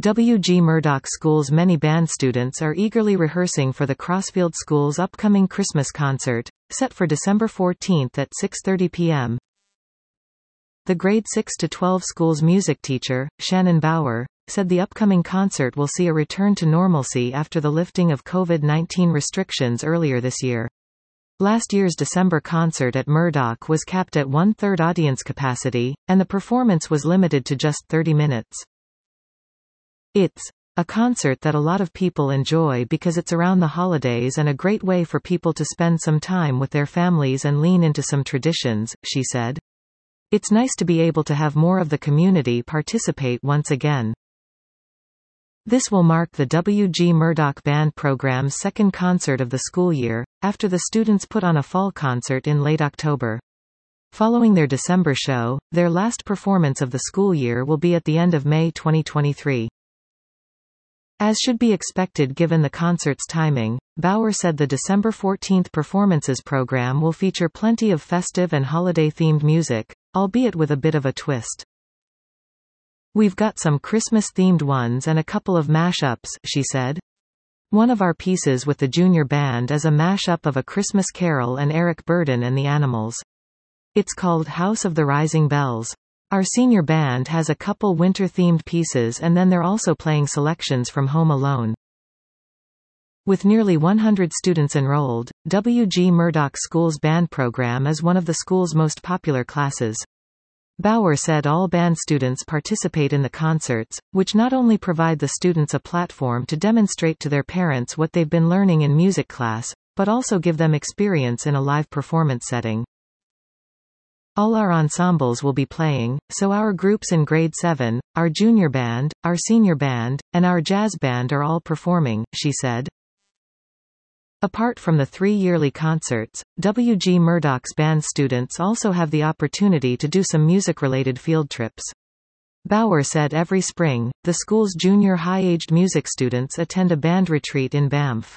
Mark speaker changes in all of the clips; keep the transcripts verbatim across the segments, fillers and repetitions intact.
Speaker 1: W G Murdoch School's many band students are eagerly rehearsing for the Crossfield School's upcoming Christmas concert, set for December fourteenth at six thirty p m The grade six to twelve school's music teacher, Shannon Bauer, said the upcoming concert will see a return to normalcy after the lifting of COVID nineteen restrictions earlier this year. Last year's December concert at Murdoch was capped at one-third audience capacity, and the performance was limited to just thirty minutes. It's a concert that a lot of people enjoy because it's around the holidays and a great way for people to spend some time with their families and lean into some traditions, she said. It's nice to be able to have more of the community participate once again. This will mark the W G Murdoch Band program's second concert of the school year, after the students put on a fall concert in late October. Following their December show, their last performance of the school year will be at the end of May twenty twenty-three. As should be expected given the concert's timing, Bauer said the December fourteenth performances program will feature plenty of festive and holiday-themed music, albeit with a bit of a twist. We've got some Christmas-themed ones and a couple of mashups, she said. One of our pieces with the junior band is a mashup of A Christmas Carol and Eric Burdon and the Animals. It's called House of the Rising Bells. Our senior band has a couple winter-themed pieces and then they're also playing selections from Home Alone. With nearly one hundred students enrolled, W G Murdoch School's band program is one of the school's most popular classes. Bauer said all band students participate in the concerts, which not only provide the students a platform to demonstrate to their parents what they've been learning in music class, but also give them experience in a live performance setting. All our ensembles will be playing, so our groups in grade seven, our junior band, our senior band, and our jazz band are all performing, she said. Apart from the three yearly concerts, W G Murdoch's band students also have the opportunity to do some music-related field trips. Bauer said every spring, the school's junior high-aged music students attend a band retreat in Banff.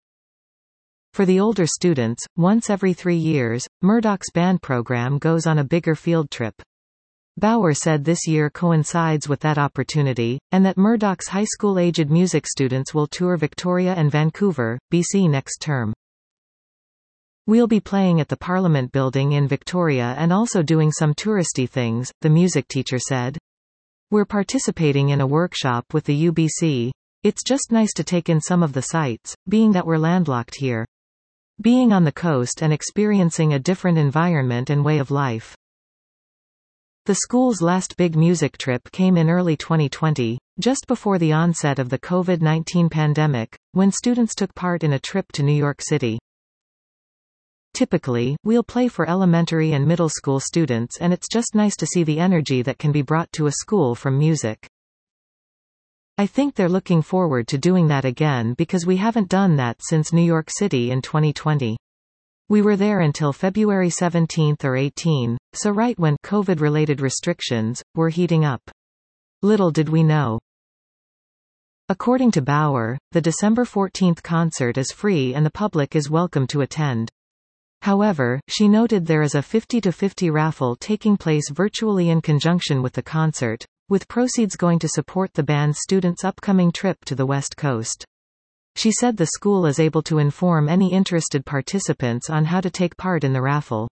Speaker 1: For the older students, once every three years, Murdoch's band program goes on a bigger field trip. Bauer said this year coincides with that opportunity, and that Murdoch's high school-aged music students will tour Victoria and Vancouver, B C next term. We'll be playing at the Parliament Building in Victoria and also doing some touristy things, the music teacher said. We're participating in a workshop with the U B C. It's just nice to take in some of the sights, being that we're landlocked here. Being on the coast and experiencing a different environment and way of life. The school's last big music trip came in early twenty twenty, just before the onset of the COVID nineteen pandemic, when students took part in a trip to New York City. Typically, we'll play for elementary and middle school students and it's just nice to see the energy that can be brought to a school from music. I think they're looking forward to doing that again because we haven't done that since New York City in twenty twenty. We were there until February seventeenth or eighteenth, so right when COVID-related restrictions were heating up. Little did we know. According to Bauer, the December fourteenth concert is free and the public is welcome to attend. However, she noted there is a fifty to fifty raffle taking place virtually in conjunction with the concert, with proceeds going to support the band's students' upcoming trip to the West Coast. She said the school is able to inform any interested participants on how to take part in the raffle.